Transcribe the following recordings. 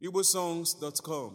igbosongs.com.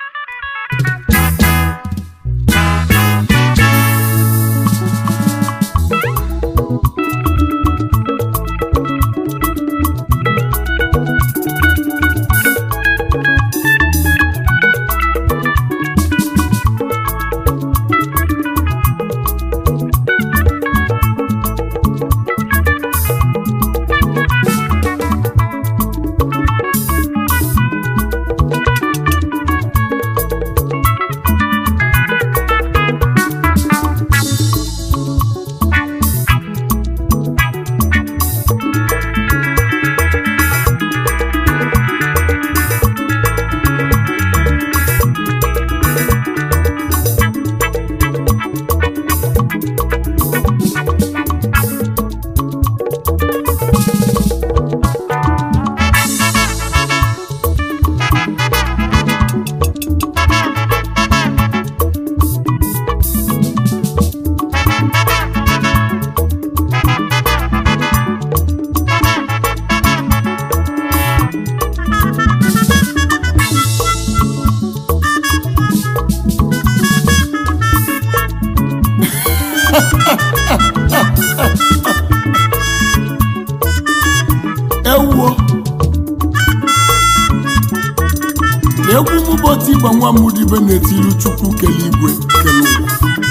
egwu mụbọtị igba nwa mụdibe na-etiri Chukwu kele igwe kele ụwa.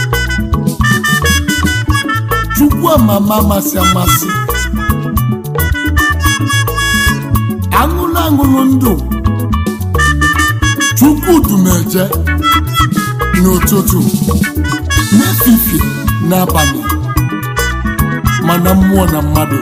Chukwu amama amasị amasị aṅụlụ aṅụlụ ndụ Chukwu dumeje n'ụtụtụ n'efifie n'abalị mana mmụọ na mmadụ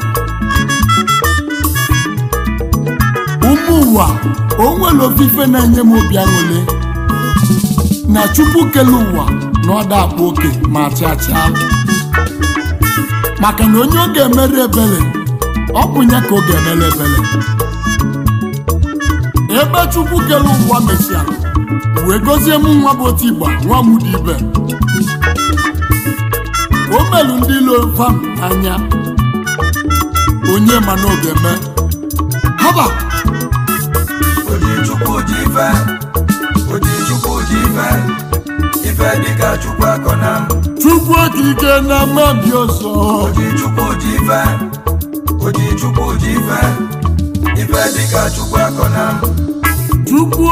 ụmụ ụwa o nwere ofufe na-enye m obi aṅụrị na Chukwu kele ụwa na ọ da-akpa oke ma chachaa maka na onye ọ ga-emere ebere ọ bụ ya ka ọ ga-emere ebere ebe Chukwu kele ụwa mesịa wee gozie m nwa bụ otu igba nwa m dị ibe o melu ndị ilo fam anya onye ma na ọ ga-eme haba ife dịka Chukwu akọna Chukwu okike na mmadụ ọzọ Chukwu ji ife dịka Chukwu akọna Chukwu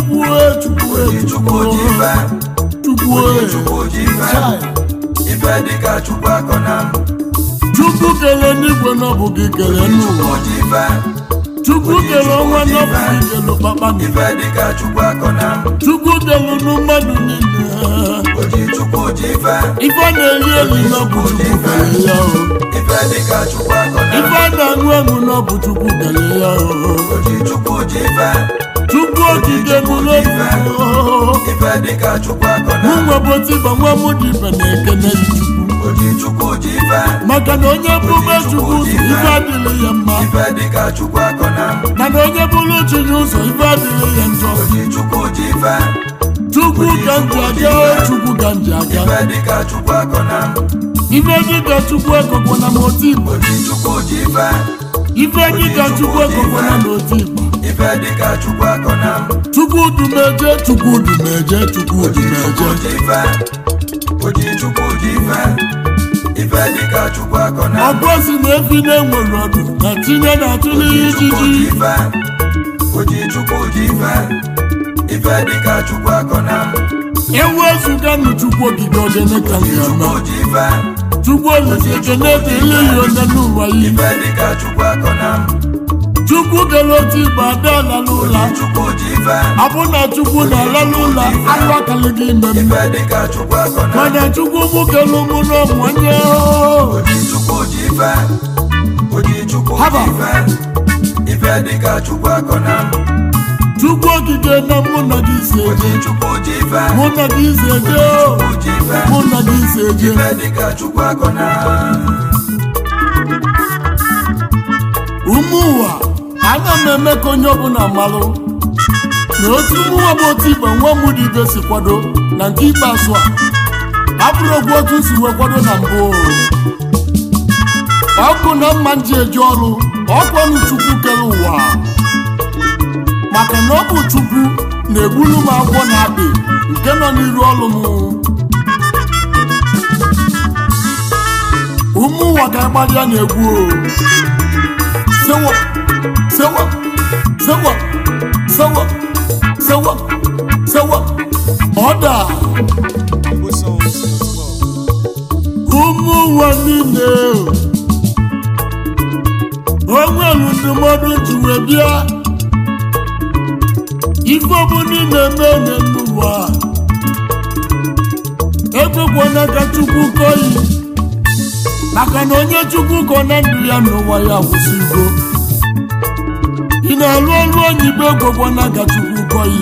ife dịka Chukwu akọna Chukwu kele n'igwe n'ọbụ gị kele n'ụwa Chukwu kele ọnwa n'ọbụ gị kele kpakpando ife dịka Chukwu akọna Chukwu kele n'mmadụ niile ife a na-eri eri n'ọbụ Chukwu kele ya ife dịka Chukwu akọna ife a na-aṅụ aṅụ n'ọbụ Chukwu kele ya Chukwu okike n'ụlọ ife dịka Chukwu akọna nwa bụ otu igba nwa mụ dị ibe na-ekene Chukwu maka na onye bụbe Chukwu ụzọ ife adịghị ya mma ife dịka Chukwu akọna mana onye bụrụ Chinye ụzọ ife adịghị ya njọ Chukwu ka nji aga Chukwu ka nji aga ife dịka Chukwu akọna ife dịka Chukwu ekokwana m otu igbo ife dịka Chukwu ekokwana m otu igbo ife dịka Chukwu akọna Chukwu dumeje Chukwu dumeje Chukwu dumeje ife dịka Chukwu akọna ọgọzi na efi na-enwere ọdụ na tinye na-atụle ijiji ife dịka Chukwu akọna ewu ezuganụ Chukwu ogige ogene ka ga-eme Chukwu olise ekene dịrị ya onye n'ụwa yi ife dịka Chukwu akọna Chukwu kele otu igbo ada ala n'ụlọ abụ na Chukwu na-ala n'ụlọ arụ akali gị ime m ife dịka Chukwu akọna mana Chukwu mụ kele ụmụ n'ọmụ onye haba ife dịka Chukwu akọna Chukwu okike na mụ na gị si eje mụ na gị si eje mụ na gị si eje ife dịka Chukwu akọna ụmụ ụwa ana m eme ka onye ọbụla malụ na otu ụmụnwa bụ otu igbe nwa m dị ibe si kwado na nke ikpeazụ a abụrụ ogwu otu si wee kwado na mbụ ọkụ na mma nji eji ọrụ ọkwanụ Chukwu kere ụwa maka na ọ bụ Chukwu na-egbulu m agwọ na akpị nke nọ n'iru ọlụ m. Ụmụ ụwa ka ịgbalị ya na-egwu o. Sewa sewa sewa sewa sewa sewa ọda ụmụ ụwa niile onwelu ndụmọdụ ji wee bịa ife ọbụla na-eme n'ụwa ekwekwana ka Chukwu kọyi maka na onye Chukwu kọ na ndụ ya n'ụwa ya gwụsịgo. Ị na-alụ ọrụ oyibo ekwekwana ka Chukwu kọyi,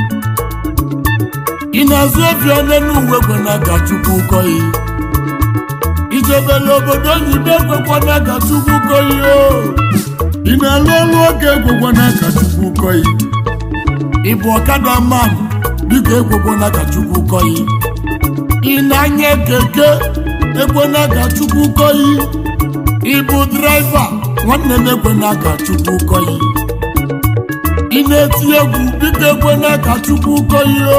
ị na-azụ ọfịa n'ụwa ekwekwana ka Chukwu kọyi, ijebele obodo oyibo ekwekwana ka Chukwu kọyi o. Ị na-alụ ọrụ oge ekwekwana ka Chukwu kọyi, ị bụ ọkada mmadụ biko ekwekwana ka Chukwu kọyi, ị na-anya keke ekwena ka Chukwu kọyi, ị bụ draiva nwanne m ekwena ka Chukwu kọyi, ị na-eti egwu biko ekwena ka Chukwu kọyi o.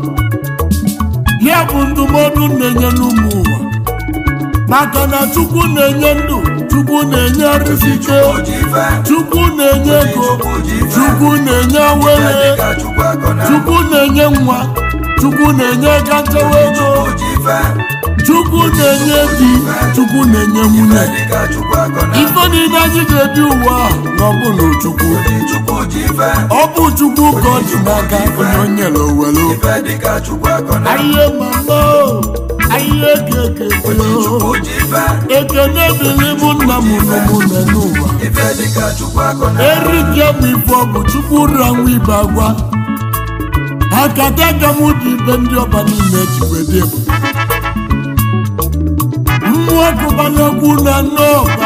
Ya bụ ndụmọdụ na-enye n'ụmụ ụwa maka na Chukwu na-enye ndụ, Chukwu na-enye arizike, Chukwu na-enye ego, Chukwu na-enye awele, Chukwu na-enye nwa, Chukwu na-enye gachawa ego, Chukwu na-enye di, Chukwu na-enye nwunye. Ife niile anyị ga-ebi ụwa na ọ bụ na Chukwu, ọ bụ Chukwu ka ọ dị n'aka onye o nyere owelu. Ahịa mama ahịa eke ekene dịrị mụ nna m n'ụmụnne n'ụwa. Erike m ife ọ bụ Chukwu ra nwa ibe agwa akata ka mụ dị ibe ndị ọba niile ejibede ebu mmụọ kụbanekwu na n'ọba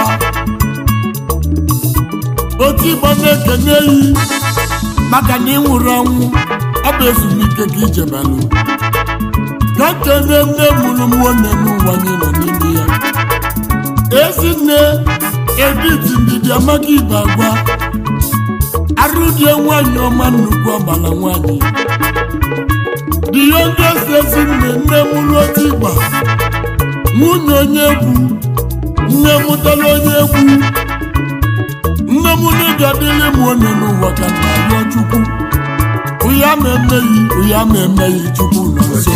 otu ịgba na-ekene yi maka na ị nwụrụ anwụ ọ bụ ezumike ka ijebalụ ka kene nne mụrụ nwanne n'ụwa anyị nọ n'ime ya. Ezinne Edith Ndidi Amaka ibe agwa arụdie nwanyị ọma nnukwu ọgbala nwanyị the youngest Ezinne nne mụrụ otu ịgba nwunye onye egwu nne mụtara onye egwu nne m na-egadịrị m onye n'ụwa ka na-arịọ Chukwu ụya ma emeghị Chukwu nọ nso.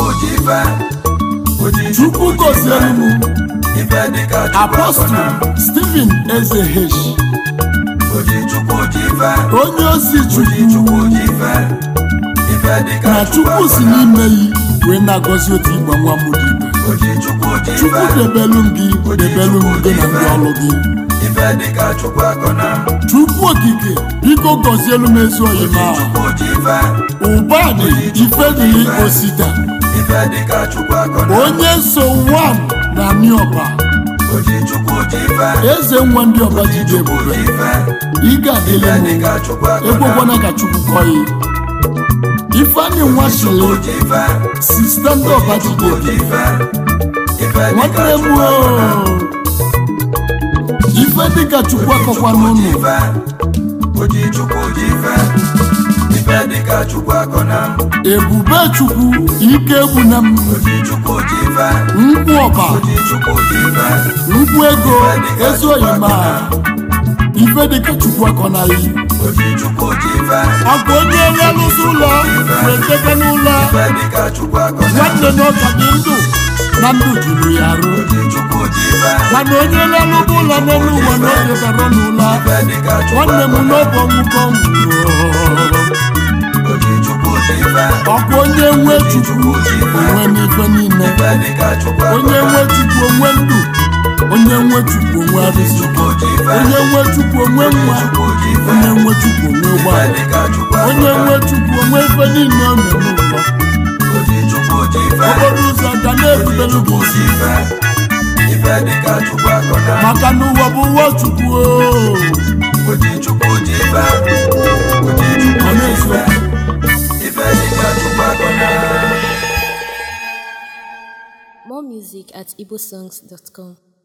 Chukwu gọzielu m Apostle Stephen Ezehesh onye ozi Chukwu na Chukwu si n'ime yi wee na-agọzi otu ịgba nwa m dị ibe. Chukwu debelu m gị na ndị ọlụ gị. Chukwu okike biko gọzielu m ezi oyi ma ụba dị ife dịrị osita onye so nwa na Nioba eze nwa ndị ọba jide ebube ị ga-adịle m ekwekwana ka Chukwu kọyi. Ifeanyi nwa shile sista ndị ọba jide nwanne m ife dịka Chukwu akọkwa n'ụlọ ebube Chukwu ike egwu na m nkwụ ọba nkwụ ego ezi oyima ife dịka Chukwu akọnaghị ọkụ onye lelụzi ụlọ wee teke n'ụlọ nwanne n'ọka dị ndụ na ndụ juru ya arụ mana onye lelụba ụlọ n'elu ụwa n'oge bara n'ụlọ nwanne m n'ọbụ ọnwụkọ ọkụ onye nwe Chukwu onwe n'ife niile onye nwe Chukwu onwe ndụ onye nwe Chukwu onwe arụsike onye nwe Chukwu onwe nwa onye nwe Chukwu onwe ụgbọala onye nwe Chukwu onwe ife niile ọ nọ n'ụwa okporo ụzọ ga na-erubelu gị isi maka na ụwa bụ ụwa Chukwu More music at igbosongs.com.